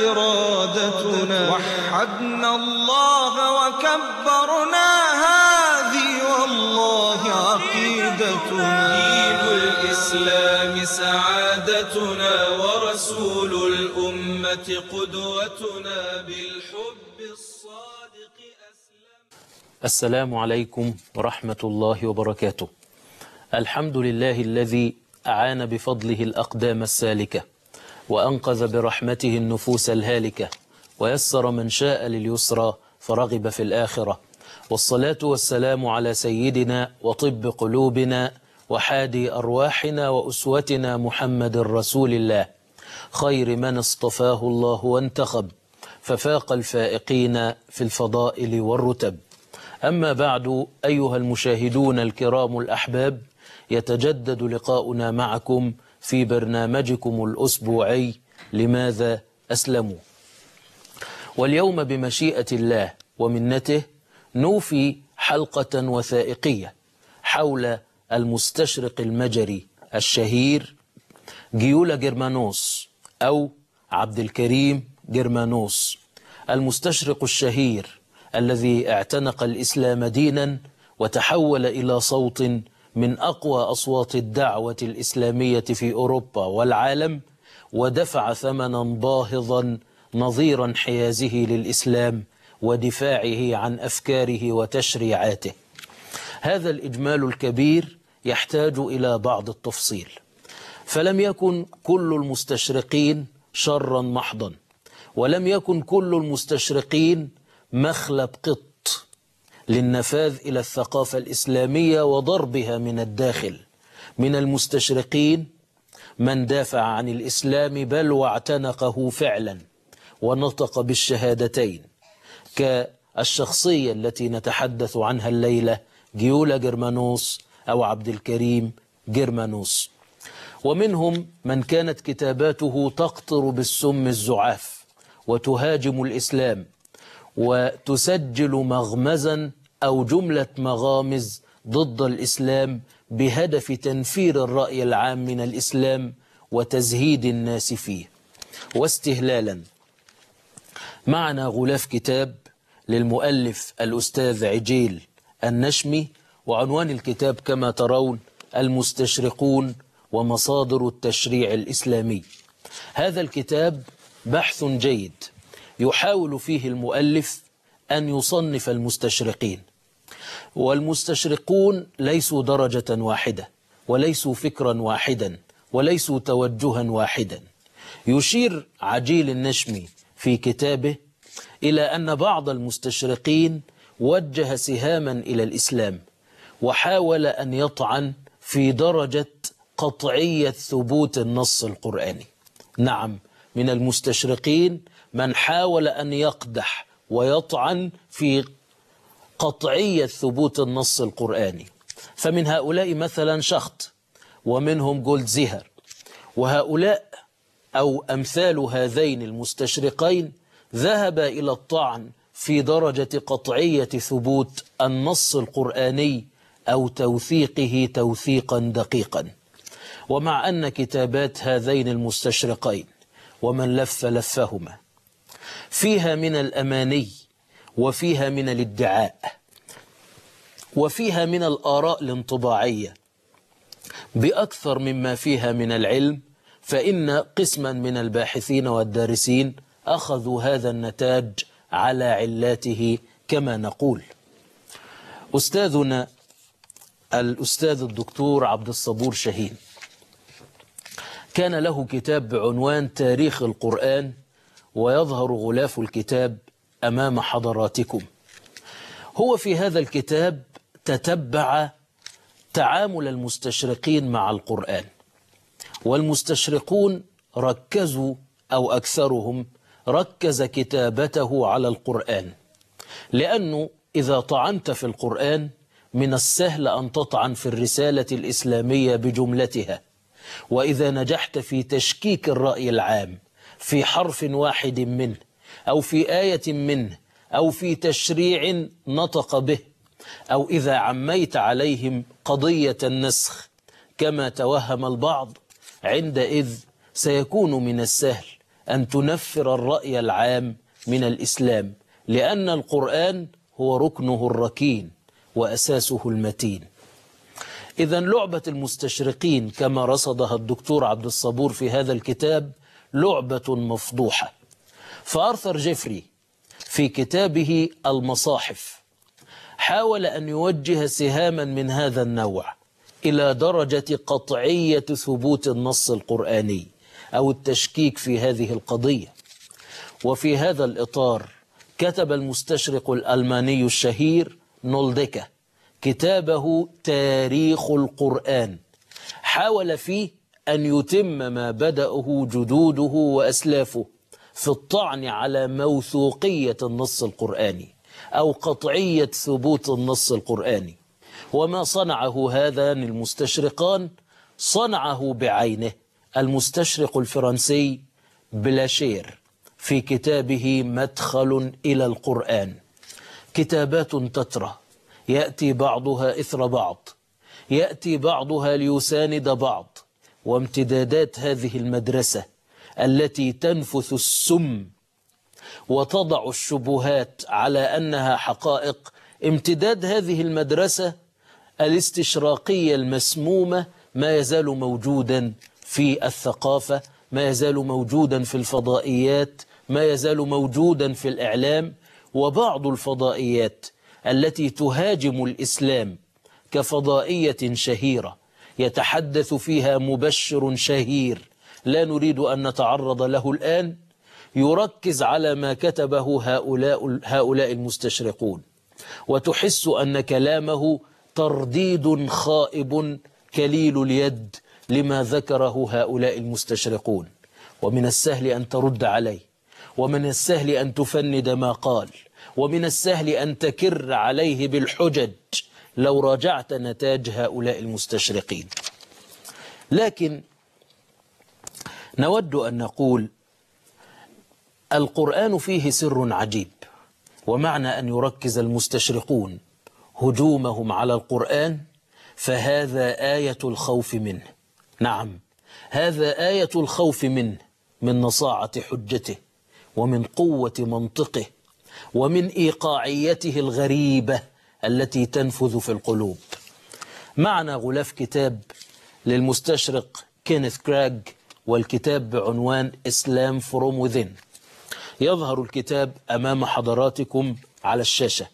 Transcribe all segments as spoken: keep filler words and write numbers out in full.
إرادتنا، وحدنا الله وكبرنا، هذه والله عقيدتنا. دين الإسلام سعادتنا، ورسول الأمة قدوتنا، بالحب الصادق أسلم. السلام عليكم ورحمة الله وبركاته. الحمد لله الذي أعان بفضله الأقدام السالكة، وأنقذ برحمته النفوس الهالكة، ويسر من شاء لليسرى فرغب في الآخرة. والصلاة والسلام على سيدنا وطب قلوبنا وحادي أرواحنا وأسوتنا محمد رسول الله، خير من اصطفاه الله وانتخب، ففاق الفائقين في الفضائل والرتب. أما بعد، أيها المشاهدون الكرام الأحباب، يتجدد لقاؤنا معكم في برنامجكم الأسبوعي لماذا أسلموا. واليوم بمشيئة الله ومنته نوفي حلقة وثائقية حول المستشرق المجري الشهير جيولا جرمانوس أو عبد الكريم جرمانوس، المستشرق الشهير الذي اعتنق الإسلام دينا وتحول إلى صوت من أقوى أصوات الدعوة الإسلامية في أوروبا والعالم، ودفع ثمنا باهظا نظير انحيازه للإسلام ودفاعه عن أفكاره وتشريعاته. هذا الإجمال الكبير يحتاج إلى بعض التفصيل، فلم يكن كل المستشرقين شرا محضا، ولم يكن كل المستشرقين مخلب قط للنفاذ إلى الثقافة الإسلامية وضربها من الداخل. من المستشرقين من دافع عن الإسلام بل واعتنقه فعلا ونطق بالشهادتين، كالشخصية التي نتحدث عنها الليلة جيولا جرمانوس أو عبد الكريم جرمانوس. ومنهم من كانت كتاباته تقطر بالسم الزعاف وتهاجم الإسلام وتسجل مغمزا أو جملة مغامز ضد الإسلام بهدف تنفير الرأي العام من الإسلام وتزهيد الناس فيه واستهلالا. معنا غلاف كتاب للمؤلف الأستاذ عجيل النشمي، وعنوان الكتاب كما ترون المستشرقون ومصادر التشريع الإسلامي. هذا الكتاب بحث جيد يحاول فيه المؤلف أن يصنف المستشرقين، والمستشرقون ليسوا درجة واحدة، وليسوا فكرا واحدا، وليسوا توجها واحدا. يشير عجيل النشمي في كتابه إلى أن بعض المستشرقين وجه سهاما إلى الإسلام وحاول أن يطعن في درجة قطعية ثبوت النص القرآني. نعم، من المستشرقين من حاول أن يقدح ويطعن في قطعية ثبوت النص القرآني، فمن هؤلاء مثلا شخط، ومنهم جولدزيهر، وهؤلاء أو أمثال هذين المستشرقين ذهب إلى الطعن في درجة قطعية ثبوت النص القرآني أو توثيقه توثيقا دقيقا. ومع أن كتابات هذين المستشرقين ومن لف لفهما فيها من الأماني وفيها من الادعاء وفيها من الآراء الانطباعية بأكثر مما فيها من العلم، فإن قسما من الباحثين والدارسين أخذوا هذا النتاج على علاته كما نقول. أستاذنا الأستاذ الدكتور عبد الصبور شاهين كان له كتاب بعنوان تاريخ القرآن، ويظهر غلاف الكتاب أمام حضراتكم. هو في هذا الكتاب تتبع تعامل المستشرقين مع القرآن، والمستشرقون ركزوا أو أكثرهم ركز كتابته على القرآن، لأنه إذا طعنت في القرآن من السهل أن تطعن في الرسالة الإسلامية بجملتها، وإذا نجحت في تشكيك الرأي العام في حرف واحد منه أو في آية منه أو في تشريع نطق به، أو إذا عميت عليهم قضية النسخ كما توهم البعض، عندئذ سيكون من السهل أن تنفر الرأي العام من الإسلام، لأن القرآن هو ركنه الركين وأساسه المتين. إذا لعبة المستشرقين كما رصدها الدكتور عبد الصبور في هذا الكتاب لعبة مفضوحة. فآرثر جيفري في كتابه المصاحف حاول أن يوجه سهاما من هذا النوع إلى درجة قطعية ثبوت النص القرآني أو التشكيك في هذه القضية. وفي هذا الإطار كتب المستشرق الألماني الشهير نولدكه كتابه تاريخ القرآن، حاول فيه أن يتم ما بدأه جدوده وأسلافه في الطعن على موثوقية النص القرآني أو قطعية ثبوت النص القرآني. وما صنعه هذان المستشرقان صنعه بعينه المستشرق الفرنسي بلاشير في كتابه مدخل إلى القرآن. كتابات تترى يأتي بعضها إثر بعض، يأتي بعضها ليساند بعض، وامتدادات هذه المدرسة التي تنفث السم وتضع الشبهات على أنها حقائق، امتداد هذه المدرسة الاستشراقية المسمومة ما يزال موجودا في الثقافة، ما يزال موجودا في الفضائيات، ما يزال موجودا في الإعلام. وبعض الفضائيات التي تهاجم الإسلام كفضائية شهيرة يتحدث فيها مبشر شهير لا نريد أن نتعرض له الآن، يركز على ما كتبه هؤلاء هؤلاء المستشرقون، وتحس أن كلامه ترديد خائب كليل اليد لما ذكره هؤلاء المستشرقون. ومن السهل أن ترد عليه، ومن السهل أن تفند ما قال، ومن السهل أن تكر عليه بالحجج لو راجعت نتاج هؤلاء المستشرقين. لكن نود أن نقول القرآن فيه سر عجيب، ومعنى أن يركز المستشرقون هجومهم على القرآن فهذا آية الخوف منه. نعم، هذا آية الخوف منه، من نصاعة حجته ومن قوة منطقه ومن إيقاعيته الغريبة التي تنفذ في القلوب. معنا غلاف كتاب للمستشرق كينيث كراغ، والكتاب بعنوان إسلام فروم وذين. يظهر الكتاب أمام حضراتكم على الشاشة.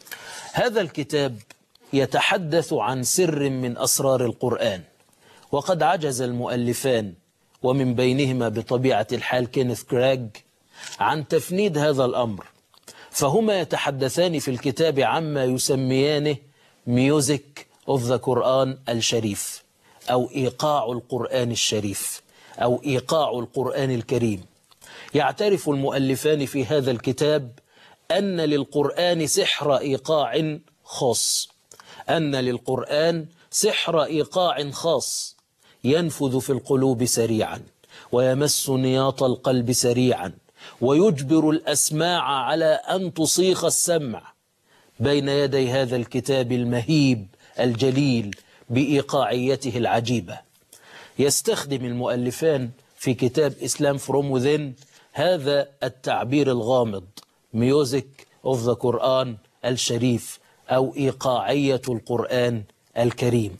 هذا الكتاب يتحدث عن سر من أسرار القرآن، وقد عجز المؤلفان ومن بينهما بطبيعة الحال كينيث كراغ عن تفنيد هذا الأمر، فهما يتحدثان في الكتاب عما يسميانه ميوزك أوف ذا قرآن الشريف، أو إيقاع القرآن الشريف، أو إيقاع القرآن الكريم. يعترف المؤلفان في هذا الكتاب أن للقرآن سحر إيقاع خاص، أن للقرآن سحر إيقاع خاص ينفذ في القلوب سريعا ويمس نياط القلب سريعا ويجبر الأسماع على أن تصيخ السمع بين يدي هذا الكتاب المهيب الجليل بإيقاعيته العجيبة. يستخدم المؤلفان في كتاب إسلام فروم وذين هذا التعبير الغامض ميوزك أوف ذا قرآن الشريف، أو إيقاعية القرآن الكريم.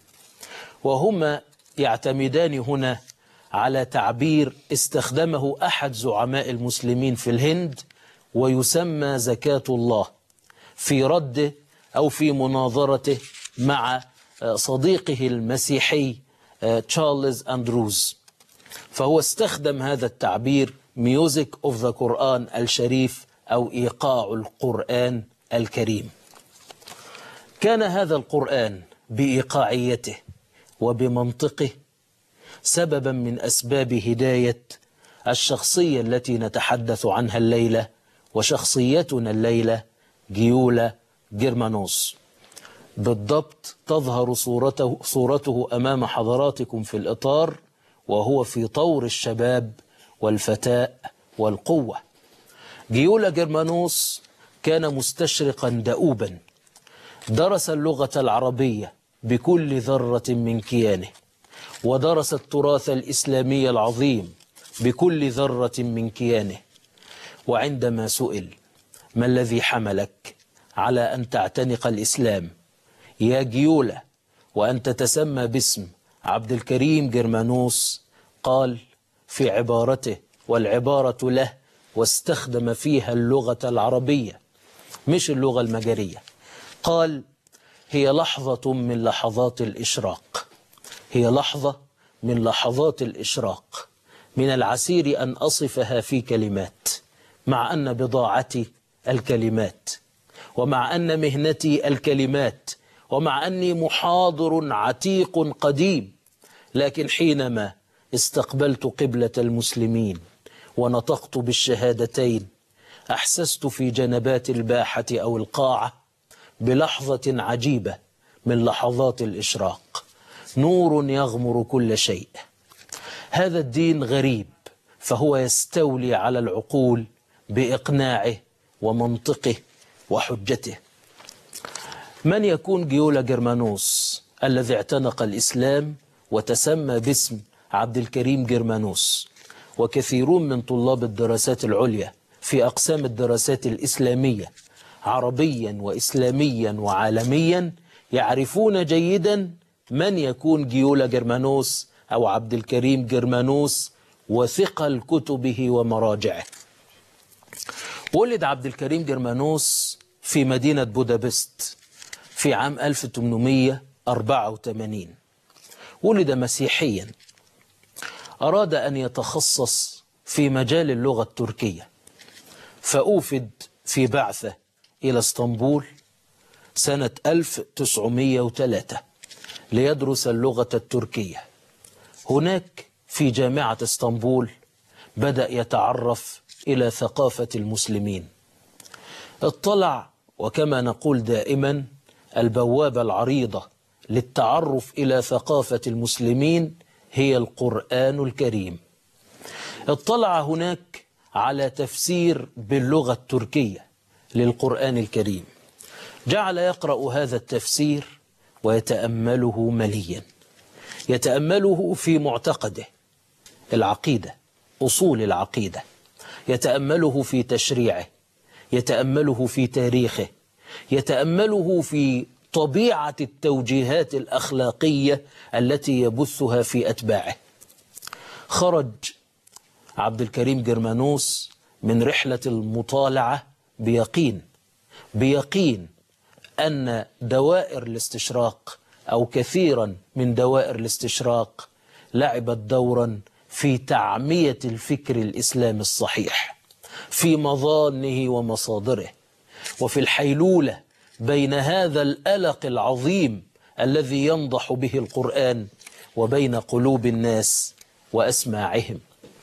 وهما يعتمدان هنا على تعبير استخدمه أحد زعماء المسلمين في الهند، ويسمى زكاة الله، في رده أو في مناظرته مع صديقه المسيحي تشارلز أندروز. فهو استخدم هذا التعبير ميوزك أوف ذا قرآن الشريف، أو إيقاع القرآن الكريم. كان هذا القرآن بإيقاعيته وبمنطقه سببا من أسباب هداية الشخصية التي نتحدث عنها الليلة، وشخصيتنا الليلة جيولا جيرمانوس. بالضبط تظهر صورته, صورته أمام حضراتكم في الإطار، وهو في طور الشباب والفتاء والقوة. جيولا جيرمانوس كان مستشرقا دؤوبا، درس اللغة العربية بكل ذرة من كيانه، ودرس التراث الإسلامي العظيم بكل ذرة من كيانه. وعندما سئل ما الذي حملك على أن تعتنق الإسلام يا جيولة وأن تتسمى باسم عبد الكريم جرمانوس، قال في عبارته، والعبارة له واستخدم فيها اللغة العربية مش اللغة المجرية، قال هي لحظة من لحظات الإشراق، هي لحظة من لحظات الإشراق، من العسير أن أصفها في كلمات، مع أن بضاعتي الكلمات، ومع أن مهنتي الكلمات، ومع أني محاضر عتيق قديم، لكن حينما استقبلت قبلة المسلمين ونطقت بالشهادتين أحسست في جنبات الباحة أو القاعة بلحظة عجيبة من لحظات الإشراق، نور يغمر كل شيء. هذا الدين غريب، فهو يستولي على العقول بإقناعه ومنطقه وحجته. من يكون جيولا جرمانوس الذي اعتنق الإسلام وتسمى باسم عبد الكريم جرمانوس؟ وكثيرون من طلاب الدراسات العليا في أقسام الدراسات الإسلامية عربيا وإسلاميا وعالميا يعرفون جيدا من يكون جيولا جرمانوس أو عبد الكريم جرمانوس وثقل كتبه ومراجعه. ولد عبد الكريم جرمانوس في مدينة بودابست في عام ألف وثمانمائة وأربعة وثمانين. ولد مسيحيا، أراد أن يتخصص في مجال اللغة التركية، فأوفد في بعثة إلى اسطنبول سنة ألف وتسعمائة وثلاثة ليدرس اللغة التركية. هناك في جامعة اسطنبول بدأ يتعرف إلى ثقافة المسلمين، اطلع، وكما نقول دائما البوابة العريضة للتعرف إلى ثقافة المسلمين هي القرآن الكريم. اطلع هناك على تفسير باللغة التركية للقرآن الكريم، جعل يقرأ هذا التفسير ويتأمله مليا، يتأمله في معتقده العقيدة، أصول العقيدة، يتأمله في تشريعه، يتأمله في تاريخه، يتأمله في طبيعة التوجيهات الأخلاقية التي يبثها في أتباعه. خرج عبد الكريم جرمانوس من رحلة المطالعة بيقين بيقين أن دوائر الاستشراق أو كثيرا من دوائر الاستشراق لعبت دورا في تعمية الفكر الإسلامي الصحيح في مظانه ومصادره، وفي الحيلولة بين هذا الألق العظيم الذي ينضح به القرآن وبين قلوب الناس وأسماعهم.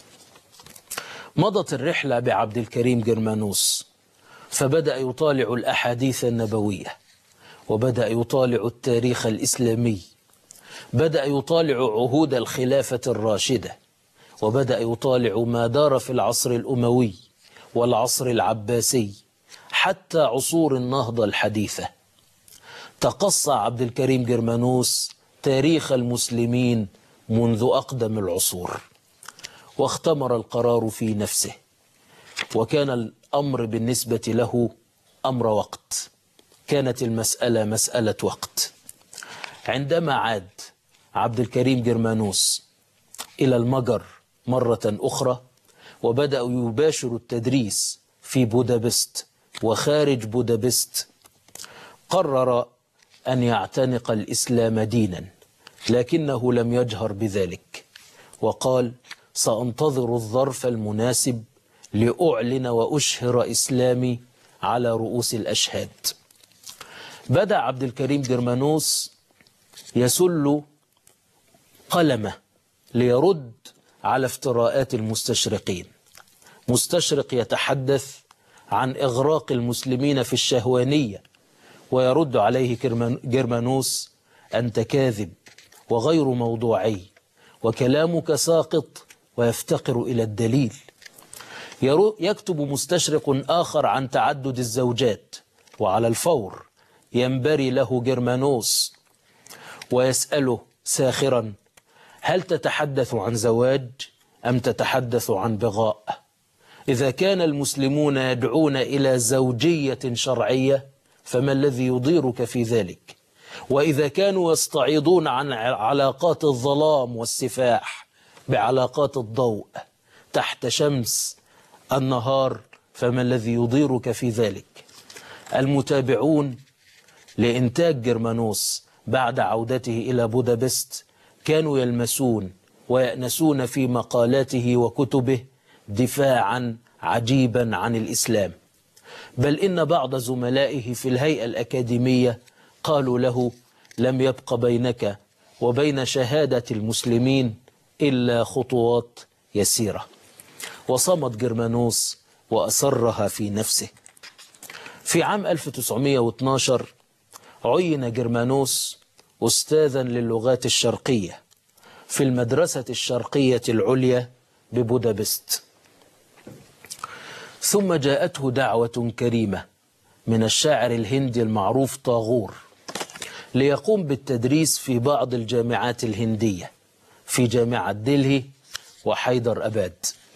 مضت الرحلة بعبد الكريم جرمانوس، فبدأ يطالع الأحاديث النبوية، وبدأ يطالع التاريخ الإسلامي، بدأ يطالع عهود الخلافة الراشدة، وبدأ يطالع ما دار في العصر الأموي والعصر العباسي حتى عصور النهضة الحديثة. تقصى عبد الكريم جرمانوس تاريخ المسلمين منذ أقدم العصور، واختمر القرار في نفسه، وكان الأمر بالنسبة له أمر وقت، كانت المسألة مسألة وقت. عندما عاد عبد الكريم جرمانوس إلى المجر مرة أخرى وبدأ يباشر التدريس في بودابست وخارج بودابست، قرر أن يعتنق الإسلام دينا، لكنه لم يجهر بذلك، وقال سأنتظر الظرف المناسب لأعلن وأشهر إسلامي على رؤوس الأشهاد. بدأ عبد الكريم جرمانوس يسل قلمه ليرد على افتراءات المستشرقين. مستشرق يتحدث عن إغراق المسلمين في الشهوانية، ويرد عليه جرمانوس أنت كاذب وغير موضوعي، وكلامك ساقط ويفتقر إلى الدليل. يكتب مستشرق آخر عن تعدد الزوجات، وعلى الفور ينبري له جرمانوس ويسأله ساخرا هل تتحدث عن زواج أم تتحدث عن بغاء؟ إذا كان المسلمون يدعون إلى زوجية شرعية فما الذي يضيرك في ذلك؟ وإذا كانوا يستعيضون عن علاقات الظلام والسفاح بعلاقات الضوء تحت شمس النهار فما الذي يضيرك في ذلك؟ المتابعون لإنتاج جرمانوس بعد عودته إلى بودابست كانوا يلمسون ويأنسون في مقالاته وكتبه دفاعا عجيبا عن الإسلام، بل إن بعض زملائه في الهيئة الأكاديمية قالوا له: لم يبق بينك وبين شهادة المسلمين إلا خطوات يسيرة. وصمت جرمانوس وأسرها في نفسه. في عام ألف وتسعمائة واثني عشر عين جرمانوس أستاذا للغات الشرقية في المدرسة الشرقية العليا ببودابست. ثم جاءته دعوة كريمة من الشاعر الهندي المعروف طاغور ليقوم بالتدريس في بعض الجامعات الهندية في جامعة دلهي وحيدر أباد.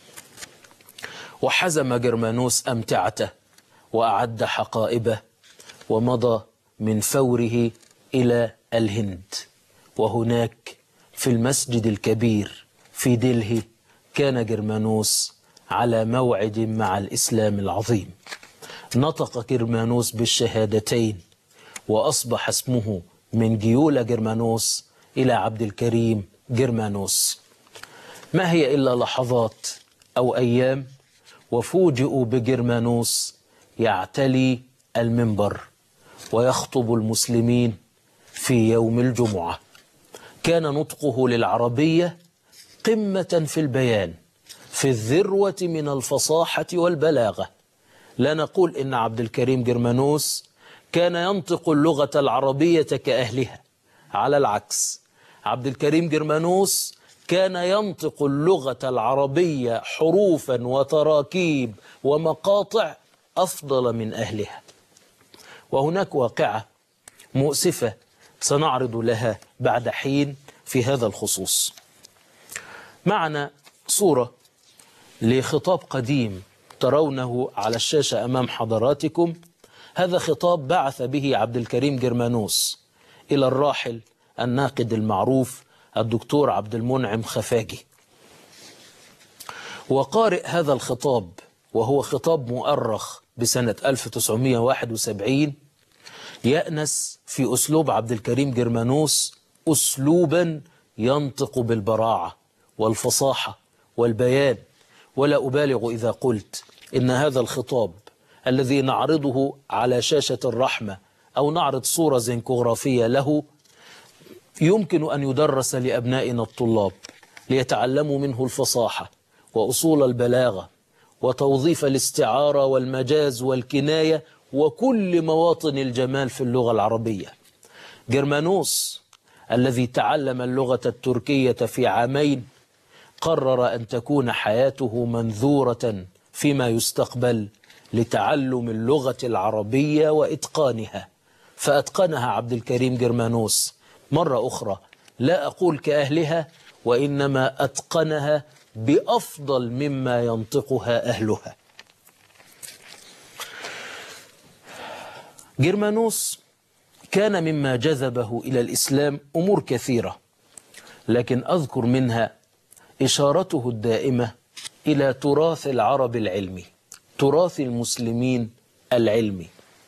وحزم جرمانوس أمتعته وأعد حقائبه ومضى من فوره إلى الهند. وهناك في المسجد الكبير في دلهي كان جرمانوس على موعد مع الإسلام العظيم. نطق جرمانوس بالشهادتين وأصبح اسمه من جيولا جرمانوس إلى عبد الكريم جرمانوس. ما هي إلا لحظات أو أيام وفوجئوا بجرمانوس يعتلي المنبر ويخطب المسلمين في يوم الجمعة. كان نطقه للعربية قمة في البيان، في الذروة من الفصاحة والبلاغة. لا نقول إن عبد الكريم جرمانوس كان ينطق اللغة العربية كأهلها، على العكس، عبد الكريم جرمانوس كان ينطق اللغة العربية حروفا وتراكيب ومقاطع أفضل من أهلها. وهناك واقعة مؤسفة سنعرض لها بعد حين في هذا الخصوص. معنا صورة لخطاب قديم ترونه على الشاشة أمام حضراتكم. هذا خطاب بعث به عبد الكريم جرمانوس إلى الراحل الناقد المعروف الدكتور عبد المنعم خفاجي. وقارئ هذا الخطاب وهو خطاب مؤرخ بسنة ألف وتسعمائة وواحد وسبعين يأنس في أسلوب عبد الكريم جرمانوس أسلوبا ينطق بالبراعة والفصاحة والبيان. ولا أبالغ إذا قلت إن هذا الخطاب الذي نعرضه على شاشة الرحمة أو نعرض صورة زنكوغرافية له يمكن أن يدرس لأبنائنا الطلاب ليتعلموا منه الفصاحة وأصول البلاغة وتوظيف الاستعارة والمجاز والكناية وكل مواطن الجمال في اللغة العربية. جرمانوس الذي تعلم اللغة التركية في عامين قرر أن تكون حياته منذورة فيما يستقبل لتعلم اللغة العربية وإتقانها، فأتقنها عبد الكريم جرمانوس مرة أخرى، لا أقول كأهلها، وإنما أتقنها بأفضل مما ينطقها أهلها. جرمانوس كان مما جذبه إلى الإسلام أمور كثيرة، لكن أذكر منها إشارته الدائمة إلى تراث العرب العلمي، تراث المسلمين العلمي.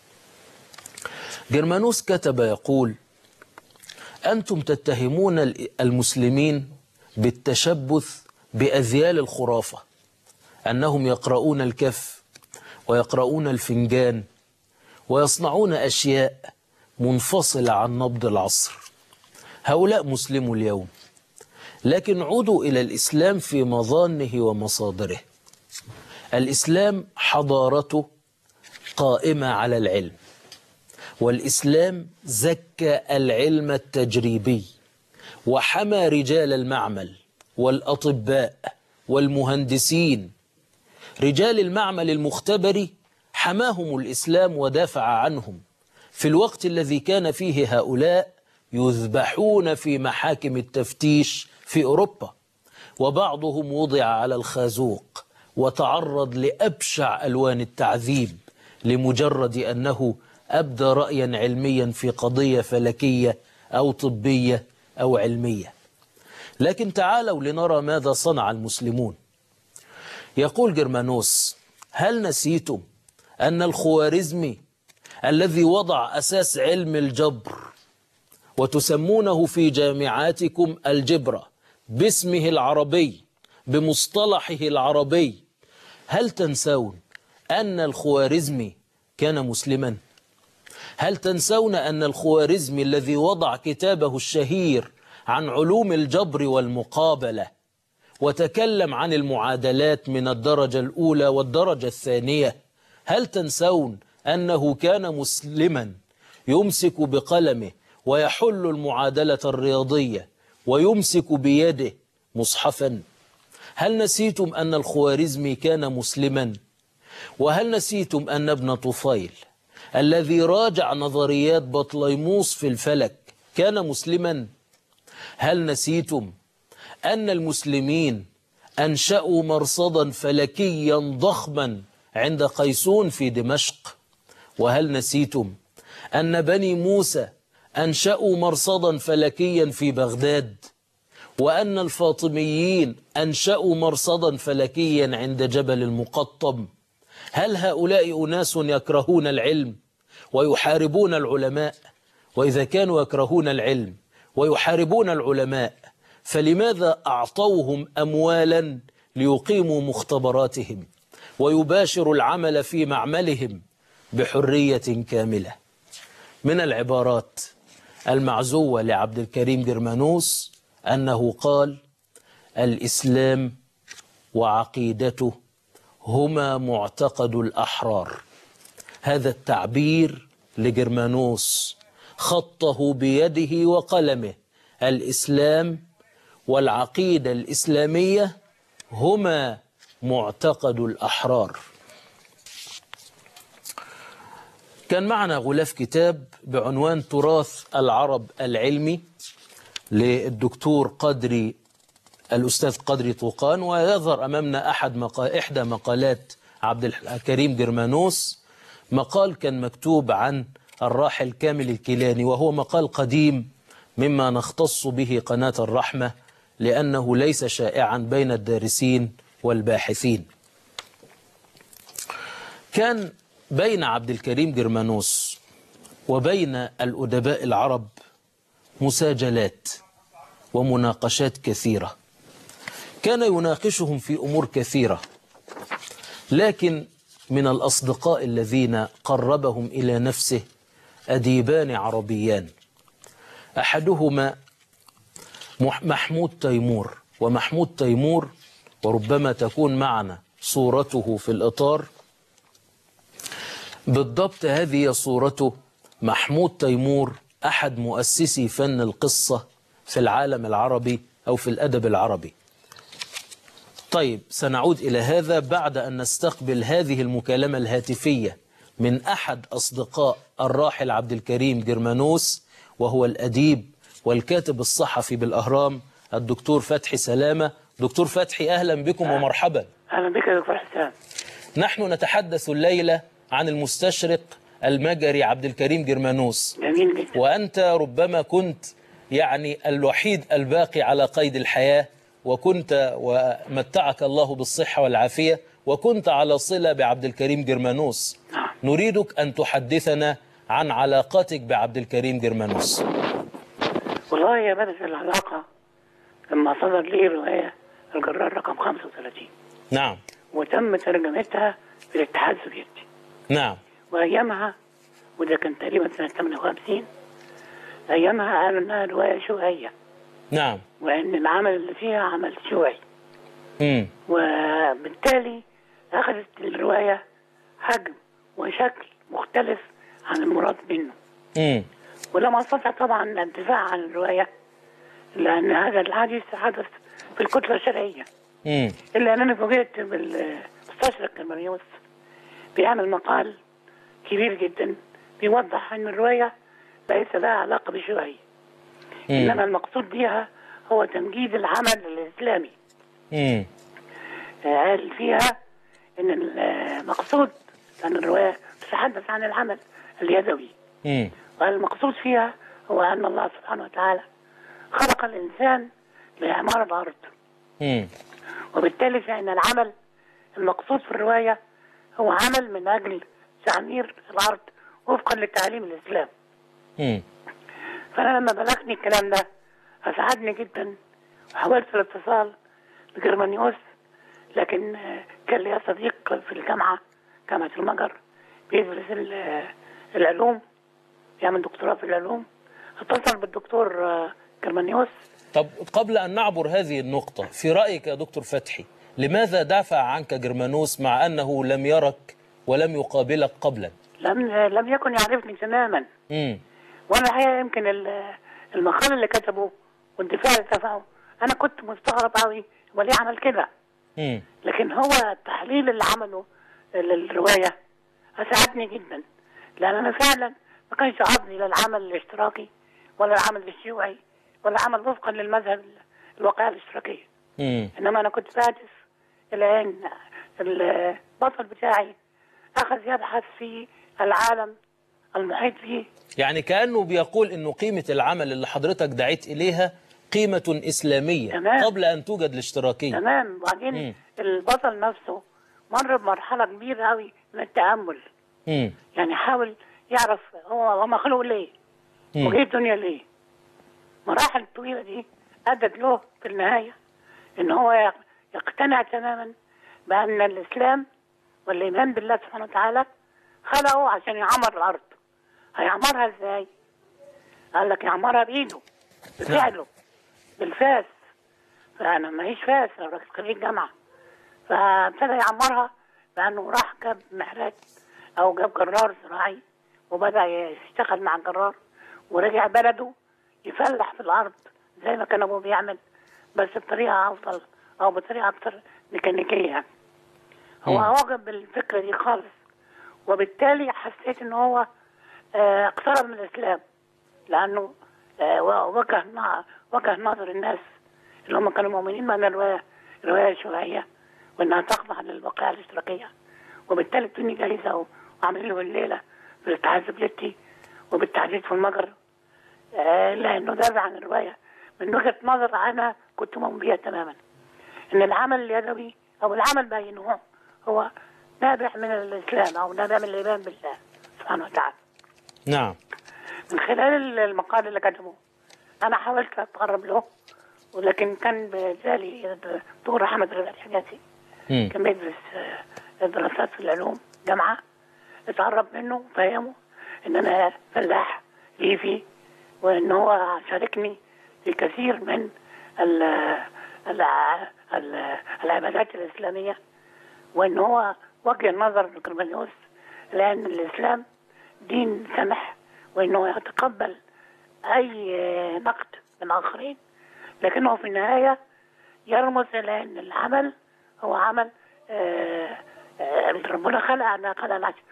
جرمانوس كتب يقول: أنتم تتهمون المسلمين بالتشبث بأذيال الخرافة، أنهم يقرؤون الكف ويقرؤون الفنجان ويصنعون أشياء منفصلة عن نبض العصر. هؤلاء مسلموا اليوم، لكن عودوا إلى الإسلام في مظانه ومصادره. الإسلام حضارته قائمة على العلم، والإسلام زكى العلم التجريبي وحمى رجال المعمل والأطباء والمهندسين. رجال المعمل المختبري حماهم الإسلام ودافع عنهم في الوقت الذي كان فيه هؤلاء يذبحون في محاكم التفتيش في أوروبا. وبعضهم وضع على الخازوق وتعرض لأبشع ألوان التعذيب لمجرد أنه أبدى رأيا علميا في قضية فلكية أو طبية أو علمية. لكن تعالوا لنرى ماذا صنع المسلمون. يقول جرمانوس: هل نسيتم أن الخوارزمي الذي وضع أساس علم الجبر وتسمونه في جامعاتكم الجبرة باسمه العربي بمصطلحه العربي، هل تنسون أن الخوارزمي كان مسلما؟ هل تنسون أن الخوارزمي الذي وضع كتابه الشهير عن علوم الجبر والمقابلة وتكلم عن المعادلات من الدرجة الأولى والدرجة الثانية، هل تنسون أنه كان مسلما يمسك بقلمه ويحل المعادلة الرياضية ويمسك بيده مصحفا؟ هل نسيتم أن الخوارزمي كان مسلما؟ وهل نسيتم أن ابن طفيل الذي راجع نظريات بطليموس في الفلك كان مسلما؟ هل نسيتم أن المسلمين أنشأوا مرصدا فلكيا ضخما عند قيسون في دمشق؟ وهل نسيتم أن بني موسى أنشأوا مرصدا فلكيا في بغداد؟ وأن الفاطميين أنشأوا مرصدا فلكيا عند جبل المقطم؟ هل هؤلاء أناس يكرهون العلم ويحاربون العلماء؟ وإذا كانوا يكرهون العلم ويحاربون العلماء فلماذا أعطوهم أموالا ليقيموا مختبراتهم ويباشروا العمل في معملهم بحرية كاملة؟ من العبارات المعزوة لعبد الكريم جرمانوس أنه قال: الإسلام وعقيدته هما معتقد الأحرار. هذا التعبير لجرمانوس خطه بيده وقلمه. الإسلام والعقيدة الإسلامية هما معتقد الأحرار. كان معنا غلاف كتاب بعنوان تراث العرب العلمي للدكتور قدري الأستاذ قدري طوقان، ويظهر أمامنا أحد مقا... إحدى مقالات عبد الكريم جرمانوس، مقال كان مكتوب عن الراحل كامل الكيلاني، وهو مقال قديم مما نختص به قناة الرحمة لأنه ليس شائعا بين الدارسين والباحثين. كان بين عبد الكريم جرمانوس وبين الأدباء العرب مساجلات ومناقشات كثيرة، كان يناقشهم في أمور كثيرة، لكن من الأصدقاء الذين قربهم إلى نفسه أديبان عربيان، أحدهما محمود تيمور. ومحمود تيمور وربما تكون معنا صورته في الإطار، بالضبط هذه صورته. محمود تيمور أحد مؤسسي فن القصة في العالم العربي أو في الأدب العربي. طيب، سنعود إلى هذا بعد أن نستقبل هذه المكالمة الهاتفية من أحد أصدقاء الراحل عبد الكريم جرمانوس، وهو الأديب والكاتب الصحفي بالأهرام الدكتور فتحي سلامة. دكتور فتحي، أهلا بكم ومرحبا. أهلا بك يا دكتور حسام. نحن نتحدث الليلة عن المستشرق المجري عبد الكريم جرمانوس. جميل جدا. وأنت ربما كنت يعني الوحيد الباقي على قيد الحياة، وكنت ومتعك الله بالصحة والعافية، وكنت على صلة بعبد الكريم جرمانوس. نعم. نريدك أن تحدثنا عن علاقتك بعبد الكريم جرمانوس. والله يا بدأت العلاقة لما صدر لي رواية الجرار رقم خمسة وثلاثين. نعم. وتم ترجمتها في الاتحاد السوفيتي. نعم. وأيامها، وده كان تقريبا سنة ثمانية وخمسين، أيامها قالوا إنها رواية شيوعية. نعم. وإن العمل اللي فيها عمل شيوعي. امم وبالتالي أخذت الرواية حجم وشكل مختلف عن المراد منه. امم ولم أستطع طبعا الدفاع عن الرواية، لأن هذا الحديث حدث في الكتلة الشرعية. امم إلا أنني فوجئت بالمستشرق جرمانوس بيعمل مقال كبير جدا بيوضح أن الرواية ليس لها علاقة بالشيوعية، إنما المقصود بها هو تمجيد العمل الإسلامي امم قال فيها ان المقصود ان الروايه تتحدث عن العمل اليدوي. امم والمقصود فيها هو ان الله سبحانه وتعالى خلق الانسان لاعمار الارض. امم وبالتالي فان العمل المقصود في الروايه هو عمل من اجل تعمير الارض وفقا لتعليم الاسلام. امم فانا لما بلغني الكلام ده اسعدني جدا، وحاولت الاتصال بجرمانيوس، لكن كان لي صديق في الجامعه جامعه المجر بيدرس العلوم، يعمل دكتوراه في العلوم، اتصل بالدكتور جرمانيوس. طب قبل أن نعبر هذه النقطة، في رأيك يا دكتور فتحي لماذا دافع عنك جرمانوس مع أنه لم يرك ولم يقابلك قبلا؟ لم لم يكن يعرفني تماما. امم وانا الحقيقه يمكن المقال اللي كتبه والدفاع اللي دفعه انا كنت مستغرب قوي هو ليه عمل كده. امم لكن هو التحليل اللي عمله للروايه اسعدني جدا، لان انا فعلا ما كانش قصدي لا العمل الاشتراكي ولا العمل الشيوعي ولا العمل وفقا للمذهب الواقعيه الاشتراكيه. امم انما انا كنت بادس الى ان البطل بتاعي اخذ يبحث في العالم المحيط به. يعني كأنه بيقول إنه قيمة العمل اللي حضرتك دعيت إليها قيمة إسلامية تمام. قبل أن توجد الاشتراكية. تمام. وبعدين مم. البطل نفسه مر بمرحله كبيره قوي من التامل. امم يعني حاول يعرف هو هو مخلوق ليه مم. وجه الدنيا ليه. مراحل الطويله دي ادت له في النهايه ان هو يقتنع تماما بان الاسلام والايمان بالله سبحانه وتعالى خلقه عشان يعمر الارض. هيعمرها ازاي؟ قال لك يعمرها بايده بفعله بالفاس. فانا ماليش فاس، انا راجل خريج جامعه. فابتدى يعمرها بانه راح جاب محرات او جاب جرار زراعي وبدا يشتغل مع الجرار، ورجع بلده يفلح في الارض زي ما كان ابوه بيعمل، بس بطريقه افضل او بطريقه اكثر ميكانيكيه. هو اعجب بالفكره دي خالص، وبالتالي حسيت ان هو آه اقترب من الاسلام، لانه آه وجه وجه نظر الناس اللي هم كانوا مؤمنين بان الروايه روايه شيوعيه وانها تخضع للواقعيه الاشتراكيه. وبالتالي ادوني جايزه وعملوا له الليله في الاتحاد السوفيتي وبالتحديد في المجر، آه لانه دافع عن الروايه من وجهه نظر انا كنت مؤمن بها تماما، ان العمل اليدوي او العمل باي نوع هو نابع من الاسلام او نابع من الايمان بالله سبحانه وتعالى. نعم. من خلال المقال اللي كتبه انا حاولت اتقرب له، ولكن كان بذلك الدكتور احمد رفعت الحجازي كان بيدرس دراسات في العلوم جامعه، اتقرب منه وفهمه ان انا فلاح ريفي، وان هو شاركني في كثير من ال ال ال العبادات الاسلاميه، وان هو وجه النظر لجرمانيوس لان الاسلام دين سمح، وانه يتقبل اي نقد من اخرين، لكنه في النهايه يرمز الى ان العمل هو عمل آه آه ربنا خلقنا خلقنا عشان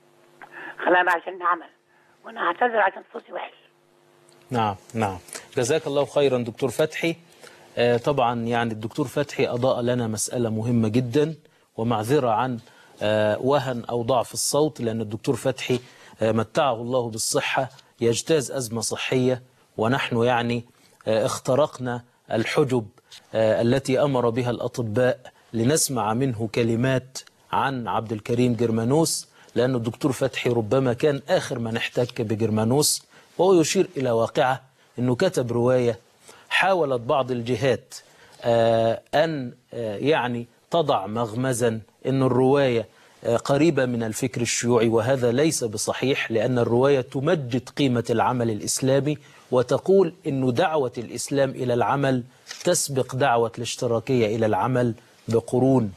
خلقنا عشان نعمل، وانا اعتذر عشان صوتي وحش. نعم نعم، جزاك الله خيرا دكتور فتحي. آه طبعا يعني الدكتور فتحي أضاء لنا مسألة مهمة جدا، ومعذرة عن آه وهن أو ضعف الصوت، لأن الدكتور فتحي آه متعه الله بالصحة، يجتاز أزمة صحية، ونحن يعني آه اخترقنا الحجب آه التي أمر بها الأطباء لنسمع منه كلمات عن عبد الكريم جرمانوس، لأن الدكتور فتحي ربما كان آخر من احتك بجرمانوس، وهو يشير إلى واقعة أنه كتب رواية حاولت بعض الجهات آه أن آه يعني تضع مغمزا أن الرواية آه قريبة من الفكر الشيوعي، وهذا ليس بصحيح، لأن الرواية تمجد قيمة العمل الإسلامي وتقول أن دعوة الإسلام إلى العمل تسبق دعوة الاشتراكية إلى العمل بقرون.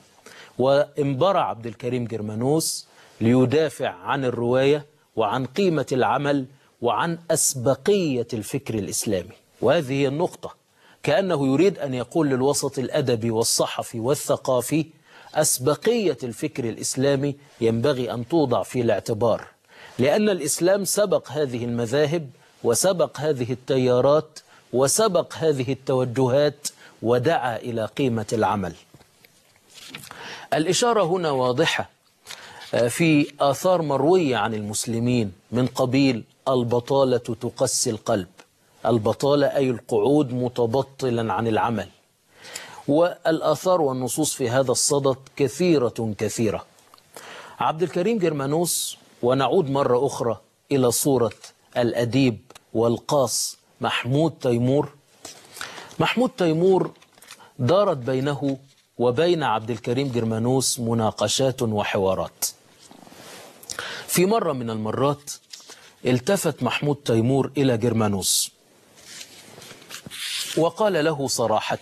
وانبرع عبد الكريم جرمانوس ليدافع عن الرواية وعن قيمة العمل وعن أسبقية الفكر الإسلامي، وهذه هي النقطة. كأنه يريد أن يقول للوسط الأدبي والصحفي والثقافي أسبقية الفكر الإسلامي ينبغي أن توضع في الاعتبار، لأن الإسلام سبق هذه المذاهب وسبق هذه التيارات وسبق هذه التوجهات ودعا إلى قيمة العمل. الإشارة هنا واضحة في آثار مروية عن المسلمين من قبيل البطالة تقسي القلب. البطالة أي القعود متبطلا عن العمل، والآثار والنصوص في هذا الصدد كثيرة كثيرة. عبد الكريم جرمانوس، ونعود مرة أخرى إلى صورة الأديب والقاص محمود تيمور. محمود تيمور دارت بينه وبين عبد الكريم جرمانوس مناقشات وحوارات. في مرة من المرات التفت محمود تيمور إلى جرمانوس وقال له صراحة: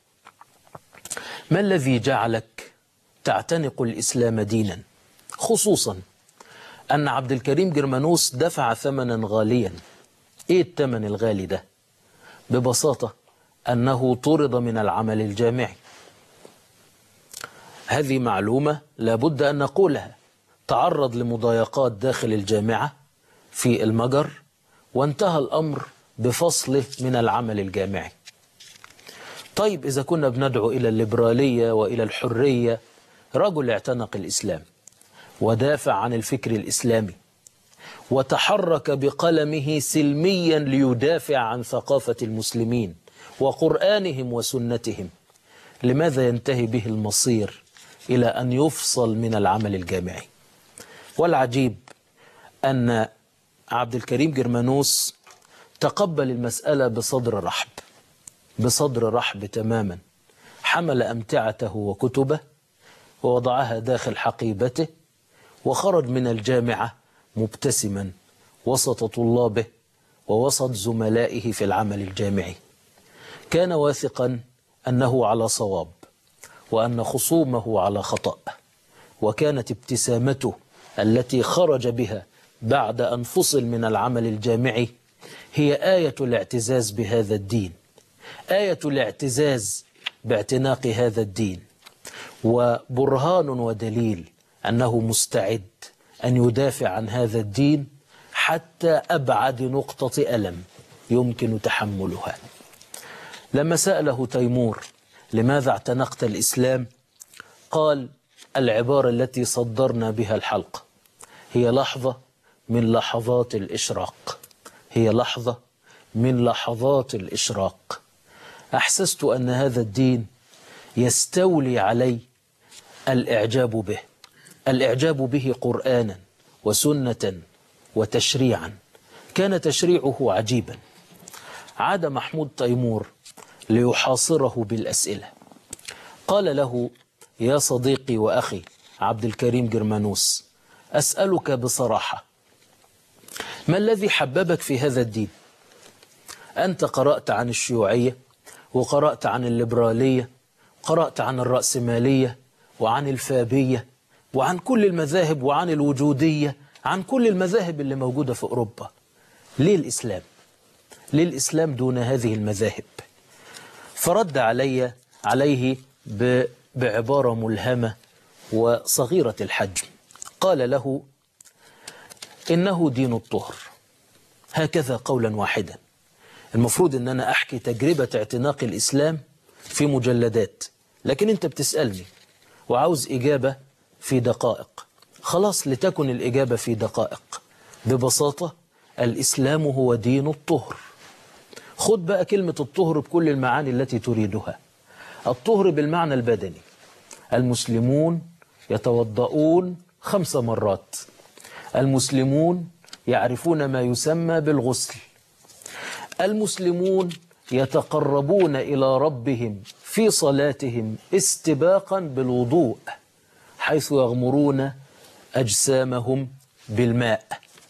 ما الذي جعلك تعتنق الإسلام دينا، خصوصا أن عبد الكريم جرمانوس دفع ثمنا غاليا؟ إيه الثمن الغالي ده؟ ببساطة أنه طرد من العمل الجامعي. هذه معلومة لابد أن نقولها. تعرض لمضايقات داخل الجامعة في المجر، وانتهى الأمر بفصله من العمل الجامعي. طيب، إذا كنا بندعو إلى الليبرالية وإلى الحرية، رجل اعتنق الإسلام ودافع عن الفكر الإسلامي وتحرك بقلمه سلميا ليدافع عن ثقافة المسلمين وقرآنهم وسنتهم، لماذا ينتهي به المصير إلى أن يفصل من العمل الجامعي؟ والعجيب أن عبد الكريم جرمانوس تقبل المسألة بصدر رحب، بصدر رحب تماما. حمل أمتعته وكتبه ووضعها داخل حقيبته وخرج من الجامعة مبتسما وسط طلابه ووسط زملائه في العمل الجامعي. كان واثقا أنه على صواب وأن خصومه على خطأ، وكانت ابتسامته التي خرج بها بعد أن فصل من العمل الجامعي هي آية الاعتزاز بهذا الدين، آية الاعتزاز باعتناق هذا الدين، وبرهان ودليل أنه مستعد أن يدافع عن هذا الدين حتى أبعد نقطة ألم يمكن تحملها. لما سأله تيمور: لماذا اعتنقت الإسلام؟ قال: العبارة التي صدرنا بها الحلقة هي لحظة من لحظات الإشراق، هي لحظة من لحظات الإشراق. أحسست أن هذا الدين يستولي علي الإعجاب به، الإعجاب به قرآنا وسنة وتشريعا. كان تشريعه عجيبا. عاد محمود تيمور ليحاصره بالأسئلة. قال له: يا صديقي وأخي عبد الكريم جرمانوس، أسألك بصراحة، ما الذي حببك في هذا الدين؟ أنت قرأت عن الشيوعية، وقرأت عن الليبرالية، قرأت عن الرأسمالية، وعن الفابية، وعن كل المذاهب، وعن الوجودية، عن كل المذاهب اللي موجودة في أوروبا. ليه الإسلام؟ ليه الإسلام دون هذه المذاهب؟ فرد علي عليه بعبارة ملهمة وصغيرة الحجم. قال له: إنه دين الطهر. هكذا قولا واحدا. المفروض أن أنا أحكي تجربة اعتناق الإسلام في مجلدات، لكن أنت بتسألني وعاوز إجابة في دقائق. خلاص، لتكن الإجابة في دقائق. ببساطة، الإسلام هو دين الطهر. خد بقى كلمة الطهر بكل المعاني التي تريدها. الطهر بالمعنى البدني، المسلمون يتوضؤون خمس مرات، المسلمون يعرفون ما يسمى بالغسل، المسلمون يتقربون إلى ربهم في صلاتهم استباقا بالوضوء، حيث يغمرون أجسامهم بالماء.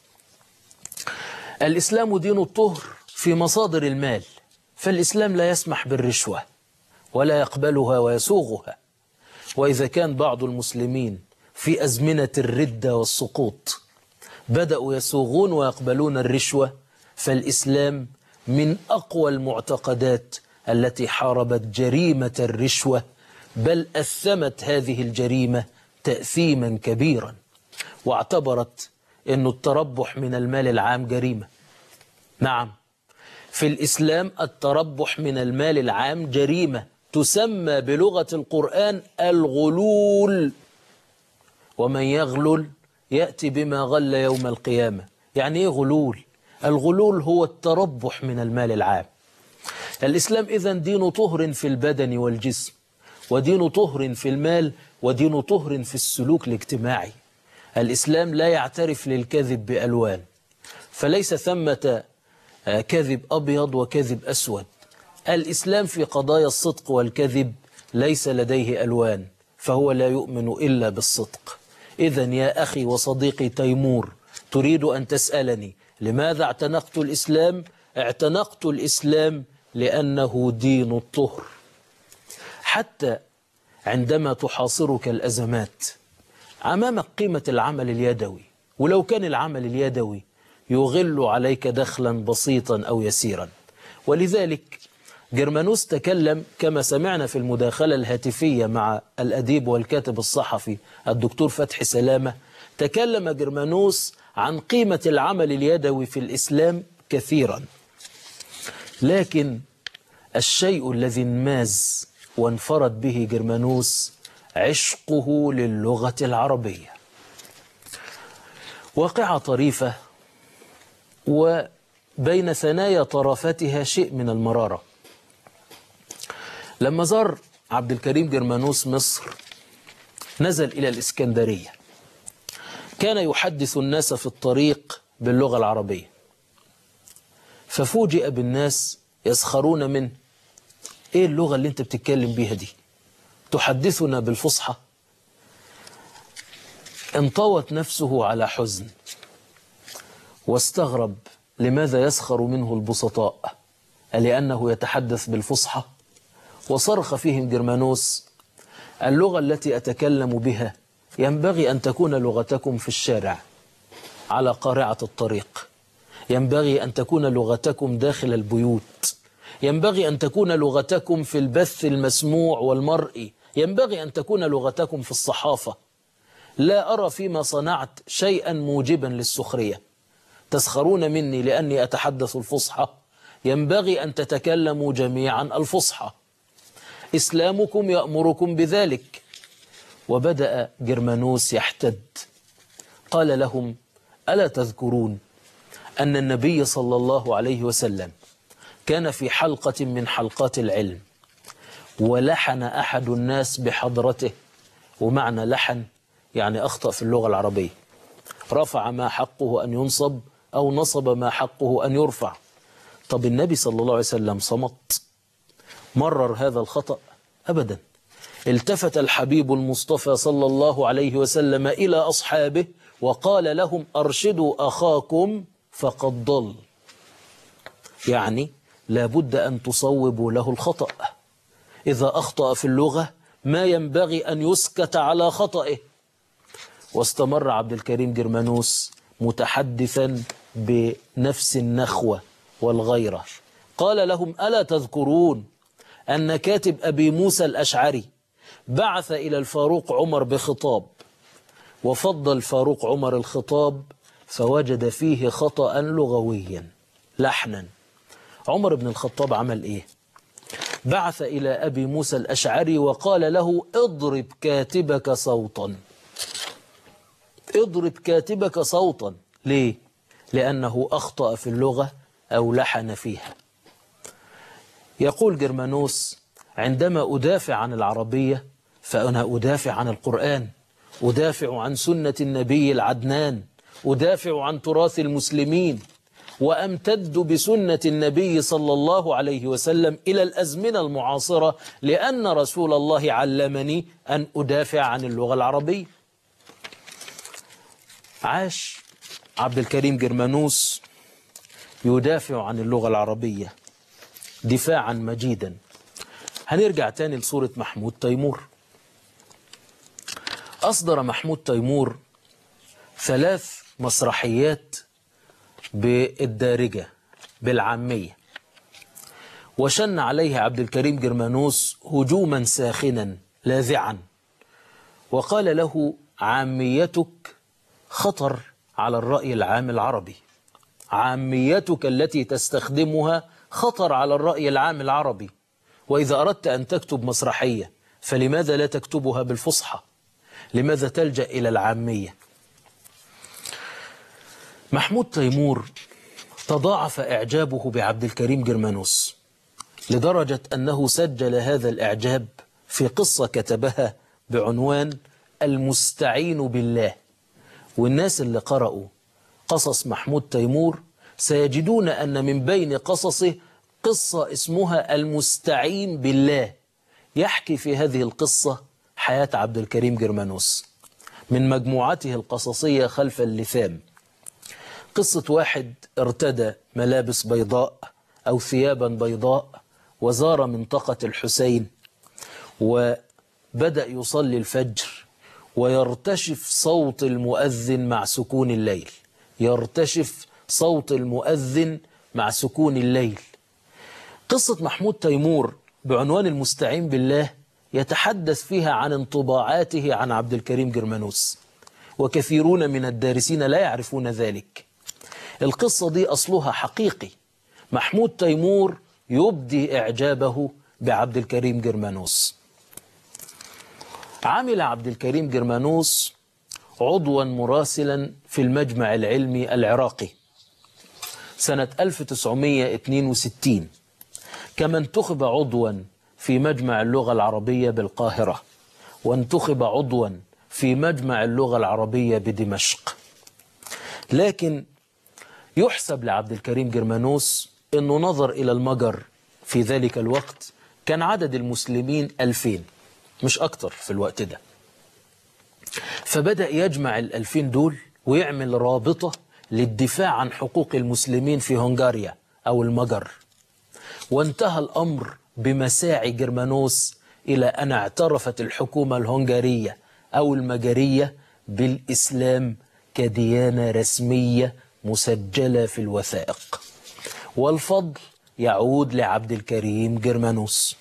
الإسلام دين الطهر في مصادر المال، فالإسلام لا يسمح بالرشوة ولا يقبلها ويسوغها. وإذا كان بعض المسلمين في أزمنة الردة والسقوط بدأوا يسوغون ويقبلون الرشوة، فالإسلام من أقوى المعتقدات التي حاربت جريمة الرشوة، بل أثمت هذه الجريمة تأثيما كبيرا، واعتبرت أن التربح من المال العام جريمة. نعم، في الإسلام التربح من المال العام جريمة تسمى بلغة القرآن الغلول، ومن يغلل يأتي بما غل يوم القيامة. يعني إيه غلول؟ الغلول هو التربح من المال العام. الإسلام إذن دين طهر في البدن والجسم، ودين طهر في المال، ودين طهر في السلوك الاجتماعي. الإسلام لا يعترف للكذب بألوان، فليس ثمة كذب أبيض وكذب أسود. الإسلام في قضايا الصدق والكذب ليس لديه ألوان، فهو لا يؤمن إلا بالصدق. إذن يا أخي وصديقي تيمور، تريد أن تسألني لماذا اعتنقت الإسلام؟ اعتنقت الإسلام لأنه دين الطهر. حتى عندما تحاصرك الأزمات أمامك قيمة العمل اليدوي، ولو كان العمل اليدوي يغل عليك دخلا بسيطا أو يسيرا. ولذلك جرمانوس تكلم كما سمعنا في المداخلة الهاتفية مع الأديب والكاتب الصحفي الدكتور فتحي سلامة. تكلم جرمانوس عن قيمة العمل اليدوي في الإسلام كثيرا، لكن الشيء الذي انماز وانفرد به جرمانوس عشقه للغة العربية. واقعة طريفة وبين ثنايا طرفتها شيء من المرارة. لما زار عبد الكريم جرمانوس مصر نزل إلى الإسكندرية، كان يحدث الناس في الطريق باللغة العربية، ففوجئ بالناس يسخرون منه. إيه اللغة اللي أنت بتتكلم بيها دي؟ تحدثنا بالفصحى؟ انطوت نفسه على حزن واستغرب لماذا يسخر منه البسطاء، لأنه يتحدث بالفصحى؟ وصرخ فيهم جرمانوس: اللغة التي أتكلم بها ينبغي أن تكون لغتكم في الشارع على قارعة الطريق، ينبغي أن تكون لغتكم داخل البيوت، ينبغي أن تكون لغتكم في البث المسموع والمرئي، ينبغي أن تكون لغتكم في الصحافة. لا أرى فيما صنعت شيئا موجبا للسخرية. تسخرون مني لأني أتحدث الفصحى، ينبغي أن تتكلموا جميعا الفصحى، إسلامكم يأمركم بذلك. وبدأ جرمانوس يحتد، قال لهم: ألا تذكرون أن النبي صلى الله عليه وسلم كان في حلقة من حلقات العلم ولحن أحد الناس بحضرته؟ ومعنى لحن يعني أخطأ في اللغة العربية، رفع ما حقه أن ينصب أو نصب ما حقه أن يرفع. طب النبي صلى الله عليه وسلم صمت؟ مرر هذا الخطأ؟ أبدا. التفت الحبيب المصطفى صلى الله عليه وسلم إلى أصحابه وقال لهم: أرشدوا أخاكم فقد ضل. يعني لابد أن تصوبوا له الخطأ. إذا أخطأ في اللغة ما ينبغي أن يسكت على خطئه. واستمر عبد الكريم جرمانوس متحدثا بنفس النخوة والغيرة. قال لهم: ألا تذكرون أن كاتب أبي موسى الأشعري بعث إلى الفاروق عمر بخطاب، وفضل الفاروق عمر الخطاب فوجد فيه خطأ لغويا لحنا. عمر بن الخطاب عمل إيه؟ بعث إلى أبي موسى الأشعري وقال له: اضرب كاتبك صوتا، اضرب كاتبك صوتا. ليه؟ لأنه أخطأ في اللغة أو لحن فيها. يقول جرمانوس: عندما أدافع عن العربية فأنا أدافع عن القرآن، أدافع عن سنة النبي العدنان، أدافع عن تراث المسلمين، وأمتد بسنة النبي صلى الله عليه وسلم إلى الأزمنة المعاصرة، لأن رسول الله علمني أن أدافع عن اللغة العربية. عاش عبد الكريم جرمانوس يدافع عن اللغة العربية دفاعا مجيدا. هنرجع تاني لصورة محمود تيمور. أصدر محمود تيمور ثلاث مسرحيات بالدارجة بالعامية، وشن عليه عبد الكريم جرمانوس هجوما ساخنا لاذعا، وقال له: عاميتك خطر على الرأي العام العربي، عاميتك التي تستخدمها خطر على الرأي العام العربي، وإذا أردت أن تكتب مسرحية فلماذا لا تكتبها بالفصحى؟ لماذا تلجأ إلى العامية؟ محمود تيمور تضاعف إعجابه بعبد الكريم جرمانوس لدرجة أنه سجل هذا الإعجاب في قصة كتبها بعنوان المستعين بالله. والناس اللي قرأوا قصص محمود تيمور سيجدون أن من بين قصصه قصة اسمها المستعين بالله، يحكي في هذه القصة حياة عبد الكريم جرمانوس من مجموعته القصصية خلف اللثام. قصة واحد ارتدى ملابس بيضاء أو ثيابا بيضاء وزار منطقة الحسين وبدأ يصلي الفجر ويرتشف صوت المؤذن مع سكون الليل، يرتشف صوت المؤذن مع سكون الليل. قصة محمود تيمور بعنوان المستعين بالله يتحدث فيها عن انطباعاته عن عبد الكريم جرمانوس، وكثيرون من الدارسين لا يعرفون ذلك. القصة دي أصلها حقيقي، محمود تيمور يبدي إعجابه بعبد الكريم جرمانوس. عمل عبد الكريم جرمانوس عضوا مراسلا في المجمع العلمي العراقي سنة ألف وتسعمائة واثنين وستين، كما انتخب عضوا في مجمع اللغة العربية بالقاهرة، وانتخب عضوا في مجمع اللغة العربية بدمشق. لكن يحسب لعبد الكريم جرمانوس أنه نظر إلى المجر في ذلك الوقت، كان عدد المسلمين ألفين مش أكتر في الوقت ده، فبدأ يجمع الألفين دول ويعمل رابطة للدفاع عن حقوق المسلمين في هنغاريا أو المجر. وانتهى الأمر بمساعي جرمانوس إلى أن اعترفت الحكومة الهنغارية أو المجرية بالإسلام كديانة رسمية مسجلة في الوثائق، والفضل يعود لعبد الكريم جرمانوس.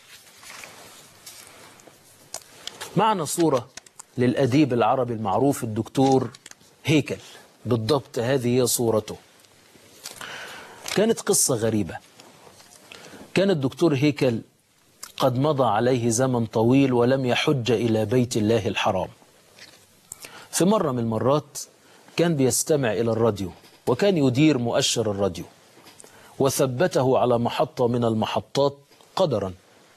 معنا صورة للأديب العربي المعروف الدكتور هيكل، بالضبط هذه هي صورته. كانت قصة غريبة. كان الدكتور هيكل قد مضى عليه زمن طويل ولم يحج إلى بيت الله الحرام. في مرة من المرات كان بيستمع إلى الراديو، وكان يدير مؤشر الراديو، وثبته على محطة من المحطات قدرا،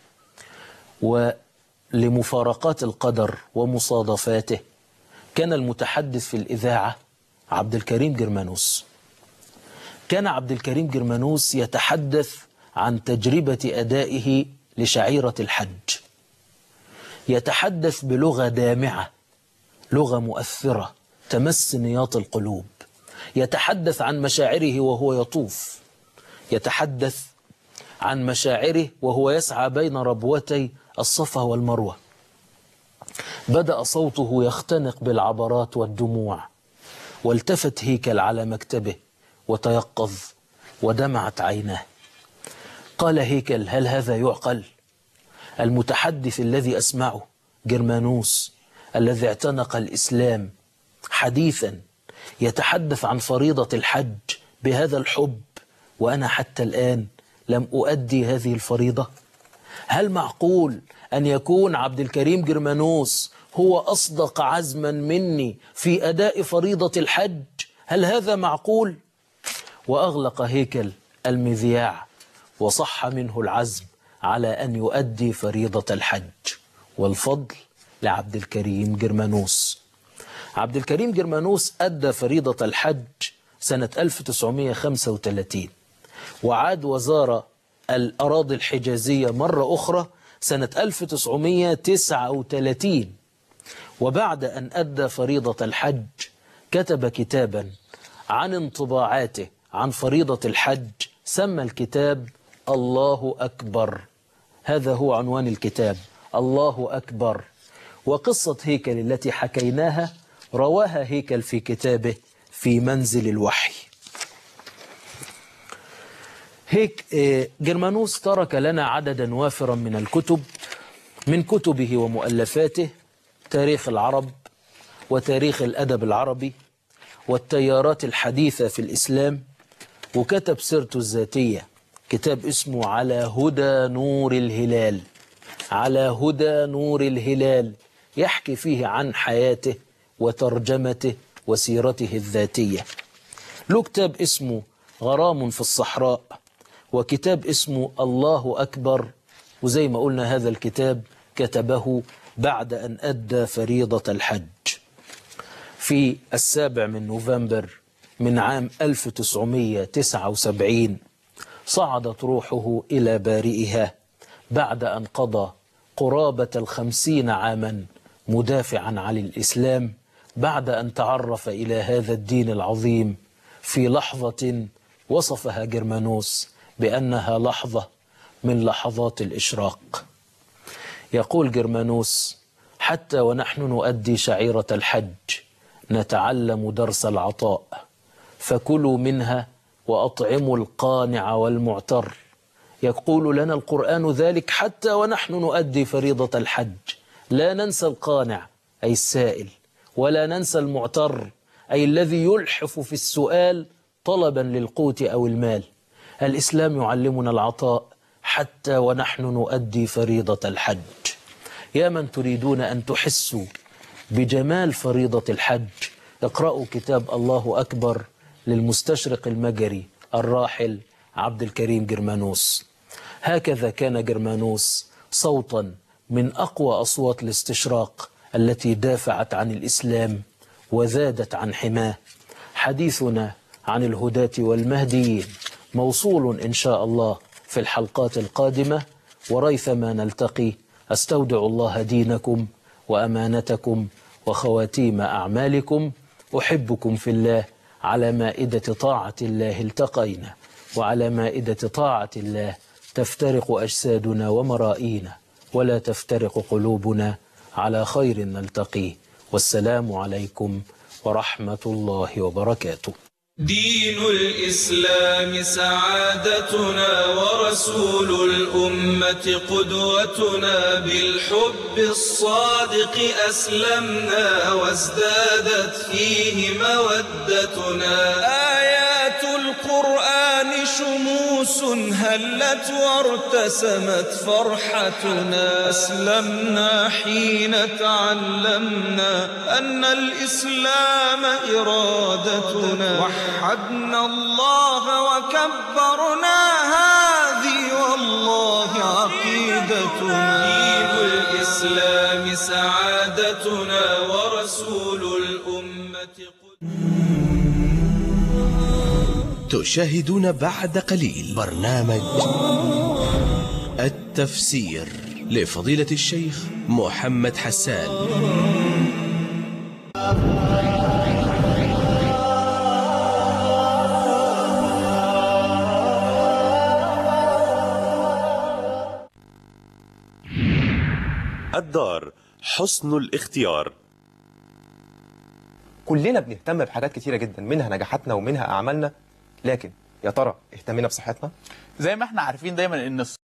ولمفارقات القدر ومصادفاته كان المتحدث في الإذاعة عبد الكريم جرمانوس. كان عبد الكريم جرمانوس يتحدث عن تجربة أدائه لشعيرة الحج، يتحدث بلغة دامعة، لغة مؤثرة تمس نياط القلوب، يتحدث عن مشاعره وهو يطوف، يتحدث عن مشاعره وهو يسعى بين ربوتي الصفا والمروة. بدأ صوته يختنق بالعبرات والدموع، والتفت هيكل على مكتبه وتيقظ ودمعت عيناه. قال هيكل: هل هذا يعقل؟ المتحدث الذي أسمعه جرمانوس الذي اعتنق الإسلام حديثا يتحدث عن فريضة الحج بهذا الحب، وأنا حتى الآن لم أؤدي هذه الفريضة. هل معقول أن يكون عبد الكريم جرمانوس هو أصدق عزما مني في أداء فريضة الحج؟ هل هذا معقول؟ وأغلق هيكل المذياع وصح منه العزم على أن يؤدي فريضة الحج، والفضل لعبد الكريم جرمانوس. عبد الكريم جرمانوس أدى فريضة الحج سنة ألف وتسعمائة وخمسة وثلاثين، وعاد وزارة الأراضي الحجازية مرة أخرى سنة ألف وتسعمائة وتسعة وثلاثين. وبعد أن أدى فريضة الحج كتب كتابا عن انطباعاته عن فريضة الحج، سمى الكتاب الله أكبر. هذا هو عنوان الكتاب، الله أكبر. وقصة هيكل التي حكيناها رواها هيكل في كتابه في منزل الوحي. هيك جرمانوس ترك لنا عددا وافرا من الكتب، من كتبه ومؤلفاته تاريخ العرب وتاريخ الأدب العربي والتيارات الحديثة في الإسلام، وكتب سيرته الذاتية كتاب اسمه على هدى نور الهلال، على هدى نور الهلال، يحكي فيه عن حياته وترجمته وسيرته الذاتية. له كتاب اسمه غرام في الصحراء، وكتاب اسمه الله أكبر، وزي ما قلنا هذا الكتاب كتبه بعد أن أدى فريضة الحج في السابع من نوفمبر من عام ألف وتسعمائة وتسعة وسبعين. صعدت روحه إلى بارئها بعد أن قضى قرابة الخمسين عاما مدافعا عن الإسلام، بعد أن تعرف إلى هذا الدين العظيم في لحظة وصفها جرمانوس بأنها لحظة من لحظات الإشراق. يقول جرمانوس: حتى ونحن نؤدي شعيرة الحج نتعلم درس العطاء، فكلوا منها وأطعموا القانع والمعتر. يقول لنا القرآن ذلك حتى ونحن نؤدي فريضة الحج، لا ننسى القانع أي السائل، ولا ننسى المعتر أي الذي يلحف في السؤال طلبا للقوت أو المال. الإسلام يعلمنا العطاء حتى ونحن نؤدي فريضة الحج. يا من تريدون أن تحسوا بجمال فريضة الحج، اقرأوا كتاب الله أكبر للمستشرق المجري الراحل عبد الكريم جرمانوس. هكذا كان جرمانوس صوتا من أقوى أصوات الاستشراق التي دافعت عن الإسلام وزادت عن حماه. حديثنا عن الهداة والمهديين موصول إن شاء الله في الحلقات القادمة، وريثما نلتقي أستودع الله دينكم وأمانتكم وخواتيم أعمالكم. أحبكم في الله. على مائدة طاعة الله التقينا، وعلى مائدة طاعة الله تفترق أجسادنا ومرائينا، ولا تفترق قلوبنا. على خير نلتقي، والسلام عليكم ورحمة الله وبركاته. دين الإسلام سعادتنا، ورسول الأمة قدوتنا، بالحب الصادق أسلمنا، وازدادت فيه مودتنا. آيات القرآن شموس هلت وارتسمت فرحتنا، أسلمنا حين تعلمنا أن الإسلام إرادتنا. وحدنا الله وكبرنا، هذه والله عقيدتنا. دين الإسلام سعادتنا، ورسول الأمة. تشاهدون بعد قليل برنامج التفسير لفضيلة الشيخ محمد حسان. الدار حسن الاختيار. كلنا بنهتم بحاجات كتيرة جدا، منها نجاحاتنا ومنها أعمالنا، لكن يا ترى اهتمينا بصحتنا؟ زي ما احنا عارفين دايما ان